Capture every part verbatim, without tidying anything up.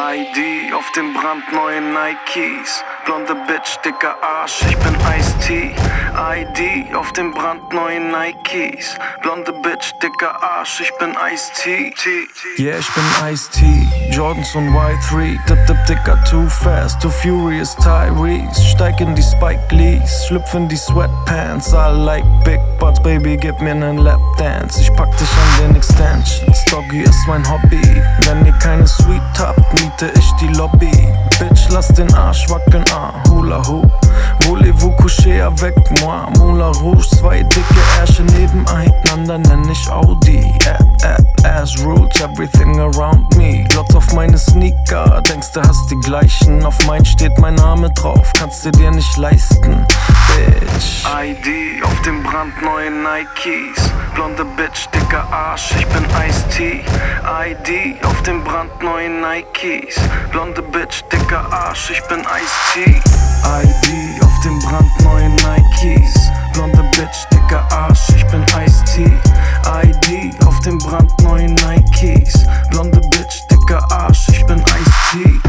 I D auf dem brandneuen Nikes. Blonde Bitch, dicker Arsch, ich bin Ice-T. I D auf dem brandneuen Nikes. Blonde Bitch, dicker Arsch, ich bin Ice-T. Yeah, ich bin Ice-T. Jordans und Y drei. Dip, dip, dicker, too fast. Too furious, Tyrese. Steig in die Spike Lees. Schlüpf in die Sweatpants. I like big butts, baby, gib mir nen Lapdance. Ich pack dich an den Extensions. Doggy ist mein Hobby. Wenn ihr keine Suite habt, miete ich die Lobby. Bitch, lass den Arsch wackeln, ah, Hula Hoop. Voulez-vous coucher avec moi? Moulin Rouge, zwei dicke Ärsche nebeneinander nenn ich Audi. App, App, Ass Roots, everything around me. Glotz auf meine Sneaker, denkst du hast die gleichen. Auf mein steht mein Name drauf, kannst du dir nicht leisten, Bitch. I D auf dem brandneuen Nikes. Blonde Bitch, dicker Arsch, ich bin Ice-T. I D auf dem brandneuen Nikes. Blonde Bitch, dicker Arsch, ich bin Ice-T. I D auf dem brandneuen Nikes. Blonde Bitch, dicker Arsch, ich bin Ice-T. I D auf dem brandneuen Nikes. Blonde Bitch, dicker Arsch, ich bin Ice-T.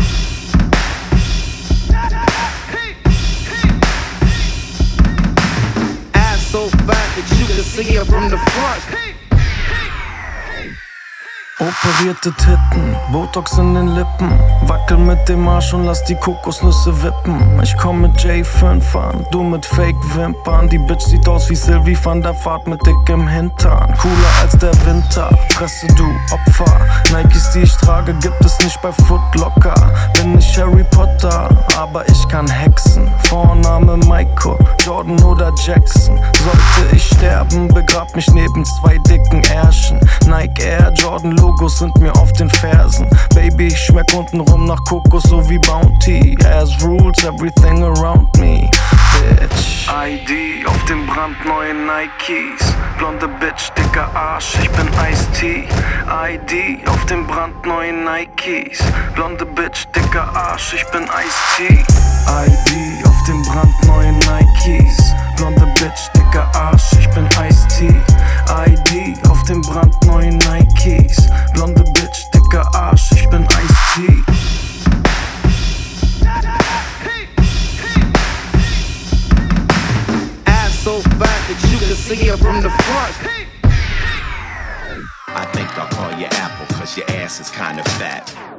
Ass so fat that you can see her from the front. Operierte Titten, Botox in den Lippen. Wackel mit dem Arsch und lass die Kokosnüsse wippen. Ich komm mit J fünf an, du mit Fake-Wimpern. Die Bitch sieht aus wie Sylvie van der Vaart mit dickem Hintern. Cooler als der Winter, Fresse du Opfer. Nikes, die ich trage, gibt es nicht bei Foot Locker. Bin nicht Harry Potter, aber ich kann hexen. Vorname Michael, Jordan oder Jackson. Sollte ich sterben, begrab mich neben zwei dicken Ärschen. Nike Air, Jordan Logos sind mir auf den Fersen. Baby, ich schmeck untenrum nach Kokos so wie Bounty. As rules, everything around me, bitch. I D auf dem brandneuen Nikes. Blonde Bitch, dicker Arsch, ich bin Ice-T. I D auf dem brandneuen Nikes. Blonde Bitch, dicker Arsch, ich bin Ice-T. I D auf dem brandneuen Nikes. Blonde Bitch, dicker Arsch, ich bin Ice-T. I D auf dem brandneuen Nikes. Blonde Bitch, dicker Arsch, ich bin Ice-T. Ass so fat that you can see her from the front. I think I'll call you Apple, cause your ass is kinda fat.